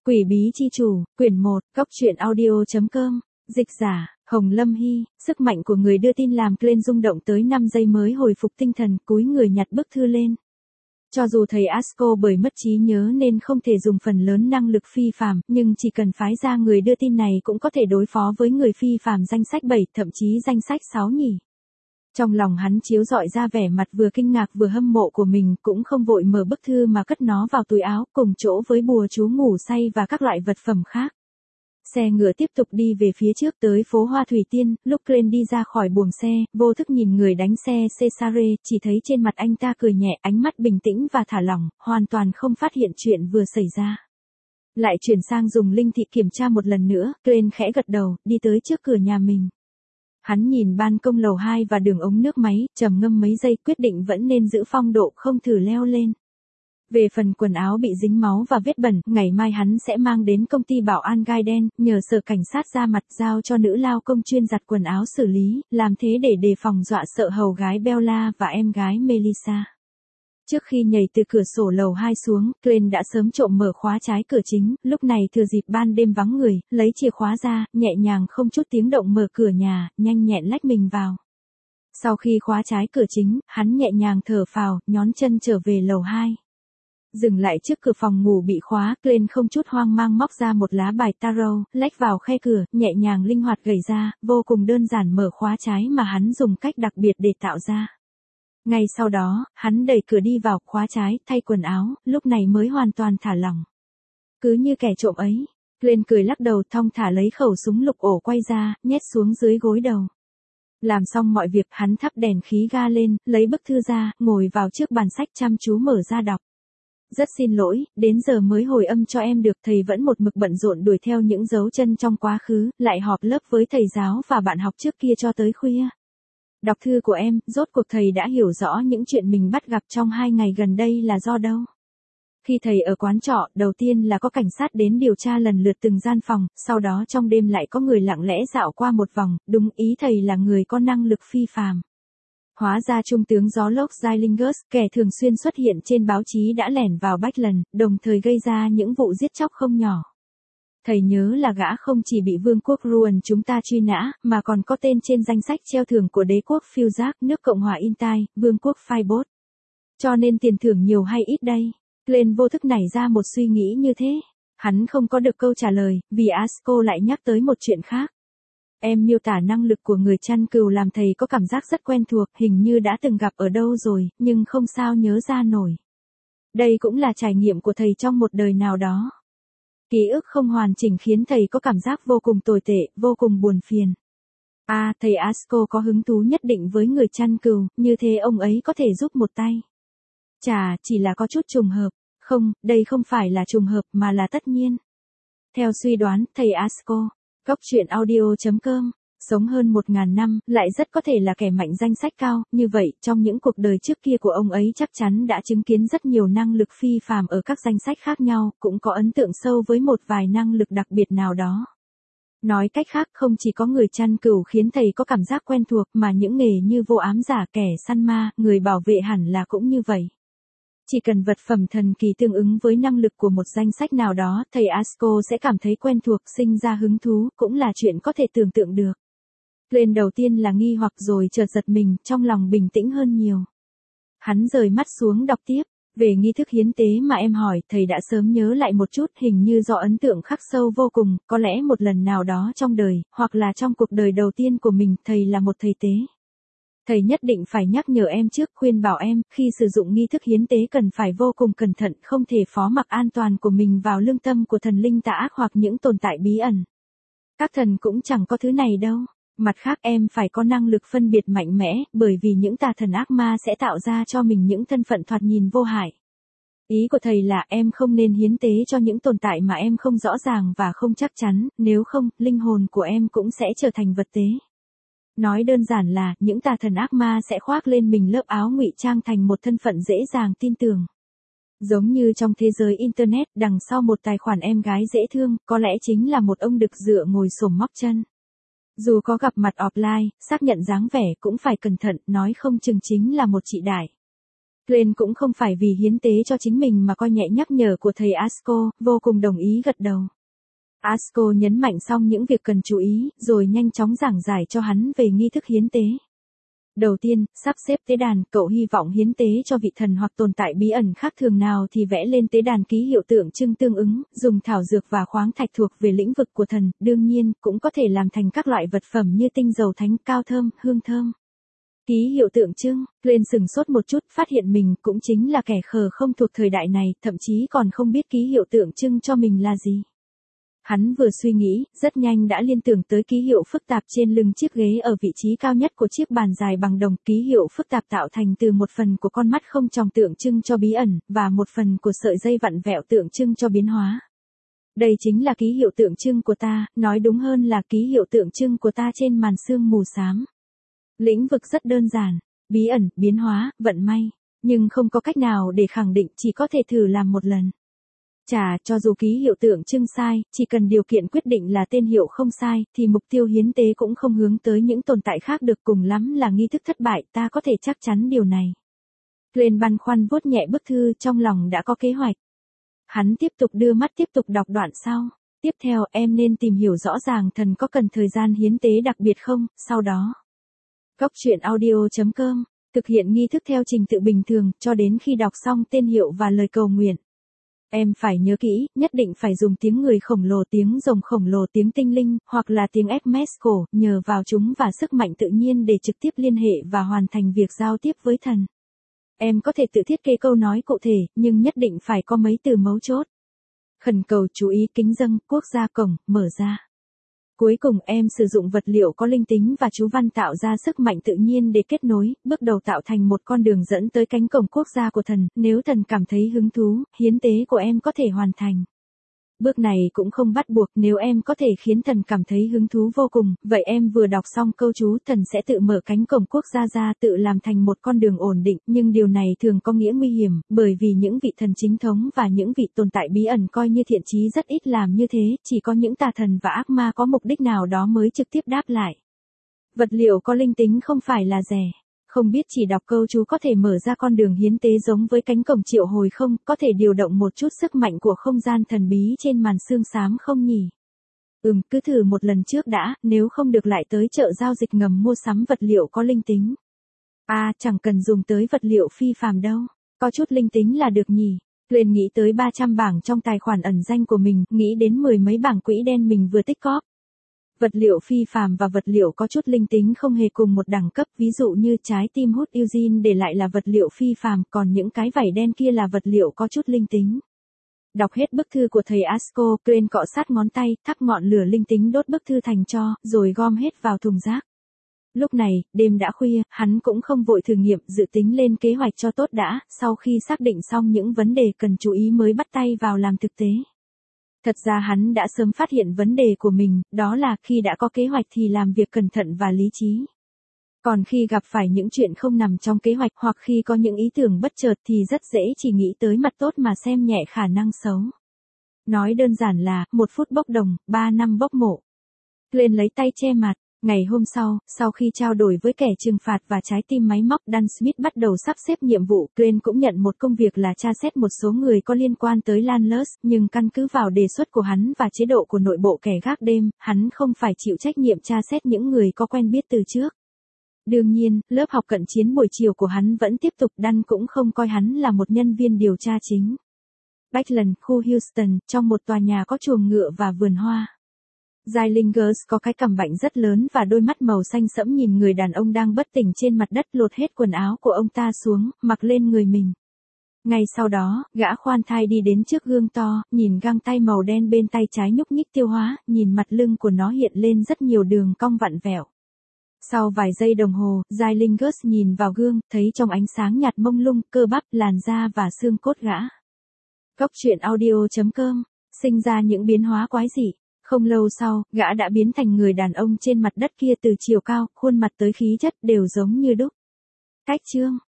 Quỷ bí chi chủ, quyển 1, goctruyện audio.com, dịch giả, Hồng Lâm Hy, sức mạnh của người đưa tin làm Glenn rung động tới 5 giây mới hồi phục tinh thần, cúi người nhặt bức thư lên. Cho dù thầy Asco bởi mất trí nhớ nên không thể dùng phần lớn năng lực phi phàm, nhưng chỉ cần phái ra người đưa tin này cũng có thể đối phó với người phi phàm danh sách 7, thậm chí danh sách 6 nhỉ. Trong lòng hắn chiếu rọi ra vẻ mặt vừa kinh ngạc vừa hâm mộ của mình, cũng không vội mở bức thư mà cất nó vào túi áo, cùng chỗ với bùa chú ngủ say và các loại vật phẩm khác. Xe ngựa tiếp tục đi về phía trước tới phố Hoa Thủy Tiên, lúc Glenn đi ra khỏi buồng xe, vô thức nhìn người đánh xe Cesare, chỉ thấy trên mặt anh ta cười nhẹ, ánh mắt bình tĩnh và thả lỏng, hoàn toàn không phát hiện chuyện vừa xảy ra. Lại chuyển sang dùng linh thị kiểm tra một lần nữa, Glenn khẽ gật đầu, đi tới trước cửa nhà mình. Hắn nhìn ban công lầu 2 và đường ống nước máy, trầm ngâm mấy giây, quyết định vẫn nên giữ phong độ, không thử leo lên. Về phần quần áo bị dính máu và vết bẩn, ngày mai hắn sẽ mang đến công ty bảo an gai đen, nhờ sở cảnh sát ra mặt, giao cho nữ lao công chuyên giặt quần áo xử lý, làm thế để đề phòng dọa sợ hầu gái Bella và em gái Melissa. Trước khi nhảy từ cửa sổ lầu 2 xuống, Glenn đã sớm trộm mở khóa trái cửa chính, lúc này thừa dịp ban đêm vắng người, lấy chìa khóa ra, nhẹ nhàng không chút tiếng động mở cửa nhà, nhanh nhẹn lách mình vào. Sau khi khóa trái cửa chính, hắn nhẹ nhàng thở phào, nhón chân trở về lầu 2. Dừng lại trước cửa phòng ngủ bị khóa, Glenn không chút hoang mang móc ra một lá bài tarot, lách vào khe cửa, nhẹ nhàng linh hoạt gẩy ra, vô cùng đơn giản mở khóa trái mà hắn dùng cách đặc biệt để tạo ra. Ngay sau đó, hắn đẩy cửa đi vào, khóa trái, thay quần áo, lúc này mới hoàn toàn thả lỏng. Cứ như kẻ trộm ấy, Glenn cười lắc đầu, thong thả lấy khẩu súng lục ổ quay ra, nhét xuống dưới gối đầu. Làm xong mọi việc, hắn thắp đèn khí ga lên, lấy bức thư ra, ngồi vào trước bàn sách chăm chú mở ra đọc. Rất xin lỗi, đến giờ mới hồi âm cho em được, thầy vẫn một mực bận rộn đuổi theo những dấu chân trong quá khứ, lại họp lớp với thầy giáo và bạn học trước kia cho tới khuya. Đọc thư của em, rốt cuộc thầy đã hiểu rõ những chuyện mình bắt gặp trong 2 ngày gần đây là do đâu. Khi thầy ở quán trọ, đầu tiên là có cảnh sát đến điều tra lần lượt từng gian phòng, sau đó trong đêm lại có người lặng lẽ dạo qua một vòng, đúng ý thầy là người có năng lực phi phàm. Hóa ra trung tướng gió lốc Zylingus, kẻ thường xuyên xuất hiện trên báo chí đã lẻn vào Bách đồng thời gây ra những vụ giết chóc không nhỏ. Thầy nhớ là gã không chỉ bị vương quốc Ruan chúng ta truy nã, mà còn có tên trên danh sách treo thưởng của đế quốc Fuzak, nước Cộng hòa Intai, vương quốc Phibot. Cho nên tiền thưởng nhiều hay ít đây? Glenn vô thức nảy ra một suy nghĩ như thế. Hắn không có được câu trả lời, vì Asco lại nhắc tới một chuyện khác. Em miêu tả năng lực của người chăn cừu làm thầy có cảm giác rất quen thuộc, hình như đã từng gặp ở đâu rồi, nhưng không sao nhớ ra nổi. Đây cũng là trải nghiệm của thầy trong một đời nào đó. Ký ức không hoàn chỉnh khiến thầy có cảm giác vô cùng tồi tệ, vô cùng buồn phiền. Thầy Asco có hứng thú nhất định với người chăn cừu, như thế ông ấy có thể giúp một tay. Chà, chỉ là có chút trùng hợp. Không, đây không phải là trùng hợp mà là tất nhiên. Theo suy đoán, thầy Asco, goctruyện audio.com, sống hơn 1000 năm, lại rất có thể là kẻ mạnh danh sách cao, như vậy, trong những cuộc đời trước kia của ông ấy chắc chắn đã chứng kiến rất nhiều năng lực phi phàm ở các danh sách khác nhau, cũng có ấn tượng sâu với một vài năng lực đặc biệt nào đó. Nói cách khác, không chỉ có người chăn cừu khiến thầy có cảm giác quen thuộc, mà những nghề như vô ám giả, kẻ săn ma, người bảo vệ hẳn là cũng như vậy. Chỉ cần vật phẩm thần kỳ tương ứng với năng lực của một danh sách nào đó, thầy Asco sẽ cảm thấy quen thuộc, sinh ra hứng thú, cũng là chuyện có thể tưởng tượng được. Glenn đầu tiên là nghi hoặc rồi chợt giật mình, trong lòng bình tĩnh hơn nhiều. Hắn rời mắt xuống đọc tiếp. Về nghi thức hiến tế mà em hỏi, thầy đã sớm nhớ lại một chút, hình như do ấn tượng khắc sâu vô cùng, có lẽ một lần nào đó trong đời, hoặc là trong cuộc đời đầu tiên của mình, thầy là một thầy tế. Thầy nhất định phải nhắc nhở em trước, khuyên bảo em, khi sử dụng nghi thức hiến tế cần phải vô cùng cẩn thận, không thể phó mặc an toàn của mình vào lương tâm của thần linh tà ác hoặc những tồn tại bí ẩn. Các thần cũng chẳng có thứ này đâu. Mặt khác em phải có năng lực phân biệt mạnh mẽ, bởi vì những tà thần ác ma sẽ tạo ra cho mình những thân phận thoạt nhìn vô hại. Ý của thầy là em không nên hiến tế cho những tồn tại mà em không rõ ràng và không chắc chắn, nếu không, linh hồn của em cũng sẽ trở thành vật tế. Nói đơn giản là, những tà thần ác ma sẽ khoác lên mình lớp áo ngụy trang thành một thân phận dễ dàng tin tưởng. Giống như trong thế giới Internet, đằng sau một tài khoản em gái dễ thương, có lẽ chính là một ông đực dựa ngồi xổm móc chân. Dù có gặp mặt offline, xác nhận dáng vẻ cũng phải cẩn thận, nói không chừng chính là một chị đại. Glenn cũng không phải vì hiến tế cho chính mình mà coi nhẹ nhắc nhở của thầy Asko, vô cùng đồng ý gật đầu. Asko nhấn mạnh xong những việc cần chú ý, rồi nhanh chóng giảng giải cho hắn về nghi thức hiến tế. Đầu tiên, sắp xếp tế đàn, cậu hy vọng hiến tế cho vị thần hoặc tồn tại bí ẩn khác thường nào thì vẽ lên tế đàn ký hiệu tượng trưng tương ứng, dùng thảo dược và khoáng thạch thuộc về lĩnh vực của thần, đương nhiên, cũng có thể làm thành các loại vật phẩm như tinh dầu thánh, cao thơm, hương thơm. Ký hiệu tượng trưng, Glenn sừng sốt một chút, phát hiện mình cũng chính là kẻ khờ không thuộc thời đại này, thậm chí còn không biết ký hiệu tượng trưng cho mình là gì. Hắn vừa suy nghĩ, rất nhanh đã liên tưởng tới ký hiệu phức tạp trên lưng chiếc ghế ở vị trí cao nhất của chiếc bàn dài bằng đồng. Ký hiệu phức tạp tạo thành từ một phần của con mắt không tròng tượng trưng cho bí ẩn, và một phần của sợi dây vặn vẹo tượng trưng cho biến hóa. Đây chính là ký hiệu tượng trưng của ta, nói đúng hơn là ký hiệu tượng trưng của ta trên màn sương mù xám. Lĩnh vực rất đơn giản, bí ẩn, biến hóa, vận may, nhưng không có cách nào để khẳng định, chỉ có thể thử làm một lần. Cho dù ký hiệu tượng trưng sai, chỉ cần điều kiện quyết định là tên hiệu không sai, thì mục tiêu hiến tế cũng không hướng tới những tồn tại khác được, cùng lắm là nghi thức thất bại, ta có thể chắc chắn điều này. Glenn băn khoăn vuốt nhẹ bức thư, trong lòng đã có kế hoạch. Hắn tiếp tục đưa mắt tiếp tục đọc đoạn sau. Tiếp theo, em nên tìm hiểu rõ ràng thần có cần thời gian hiến tế đặc biệt không, sau đó. Goctruyện.audio.com thực hiện nghi thức theo trình tự bình thường, cho đến khi đọc xong tên hiệu và lời cầu nguyện. Em phải nhớ kỹ, nhất định phải dùng tiếng người khổng lồ, tiếng rồng khổng lồ, tiếng tinh linh, hoặc là tiếng Hermes cổ, nhờ vào chúng và sức mạnh tự nhiên để trực tiếp liên hệ và hoàn thành việc giao tiếp với thần. Em có thể tự thiết kế câu nói cụ thể, nhưng nhất định phải có mấy từ mấu chốt. Khẩn cầu chú ý kính dâng, quốc gia cổng, mở ra. Cuối cùng em sử dụng vật liệu có linh tính và chú văn tạo ra sức mạnh tự nhiên để kết nối, bước đầu tạo thành một con đường dẫn tới cánh cổng quốc gia của thần, nếu thần cảm thấy hứng thú, hiến tế của em có thể hoàn thành. Bước này cũng không bắt buộc, nếu em có thể khiến thần cảm thấy hứng thú vô cùng, vậy em vừa đọc xong câu chú thần sẽ tự mở cánh cổng quốc gia ra, tự làm thành một con đường ổn định, nhưng điều này thường có nghĩa nguy hiểm, bởi vì những vị thần chính thống và những vị tồn tại bí ẩn coi như thiện chí rất ít làm như thế, chỉ có những tà thần và ác ma có mục đích nào đó mới trực tiếp đáp lại. Vật liệu có linh tính không phải là rẻ. Không biết chỉ đọc câu chú có thể mở ra con đường hiến tế giống với cánh cổng triệu hồi không, có thể điều động một chút sức mạnh của không gian thần bí trên màn sương xám không nhỉ? Cứ thử một lần trước đã, nếu không được lại tới chợ giao dịch ngầm mua sắm vật liệu có linh tính. Chẳng cần dùng tới vật liệu phi phàm đâu, có chút linh tính là được nhỉ? Glenn nghĩ tới 300 bảng trong tài khoản ẩn danh của mình, nghĩ đến 10 mấy bảng quỹ đen mình vừa tích cóp. Vật liệu phi phàm và vật liệu có chút linh tính không hề cùng một đẳng cấp, ví dụ như trái tim hút Eugene để lại là vật liệu phi phàm, còn những cái vảy đen kia là vật liệu có chút linh tính. Đọc hết bức thư của thầy Asko, Glenn cọ sát ngón tay, thắp ngọn lửa linh tính đốt bức thư thành tro, rồi gom hết vào thùng rác. Lúc này, đêm đã khuya, hắn cũng không vội thử nghiệm, dự tính lên kế hoạch cho tốt đã, sau khi xác định xong những vấn đề cần chú ý mới bắt tay vào làm thực tế. Thật ra hắn đã sớm phát hiện vấn đề của mình, đó là khi đã có kế hoạch thì làm việc cẩn thận và lý trí. Còn khi gặp phải những chuyện không nằm trong kế hoạch hoặc khi có những ý tưởng bất chợt thì rất dễ chỉ nghĩ tới mặt tốt mà xem nhẹ khả năng xấu. Nói đơn giản là, 1 phút bốc đồng, 3 năm bốc mộ. Glenn lấy tay che mặt. Ngày hôm sau khi trao đổi với kẻ trừng phạt và trái tim máy móc, Dan Smith bắt đầu sắp xếp nhiệm vụ. Glenn cũng nhận một công việc là tra xét một số người có liên quan tới Landless, nhưng căn cứ vào đề xuất của hắn và chế độ của nội bộ kẻ gác đêm, hắn không phải chịu trách nhiệm tra xét những người có quen biết từ trước. Đương nhiên, lớp học cận chiến buổi chiều của hắn vẫn tiếp tục. Dan cũng không coi hắn là một nhân viên điều tra chính. Backland, khu Houston, trong một tòa nhà có chuồng ngựa và vườn hoa. Zylingers có cái cằm bệnh rất lớn và đôi mắt màu xanh sẫm nhìn người đàn ông đang bất tỉnh trên mặt đất, lột hết quần áo của ông ta xuống, mặc lên người mình. Ngay sau đó, gã khoan thai đi đến trước gương to, nhìn găng tay màu đen bên tay trái nhúc nhích tiêu hóa, nhìn mặt lưng của nó hiện lên rất nhiều đường cong vặn vẹo. Sau vài giây đồng hồ, Zylingers nhìn vào gương, thấy trong ánh sáng nhạt mông lung, cơ bắp, làn da và xương cốt gã. Goctruyện.audio.com sinh ra những biến hóa quái dị. Không lâu sau, gã đã biến thành người đàn ông trên mặt đất kia, từ chiều cao, khuôn mặt tới khí chất đều giống như đúc. Cách chương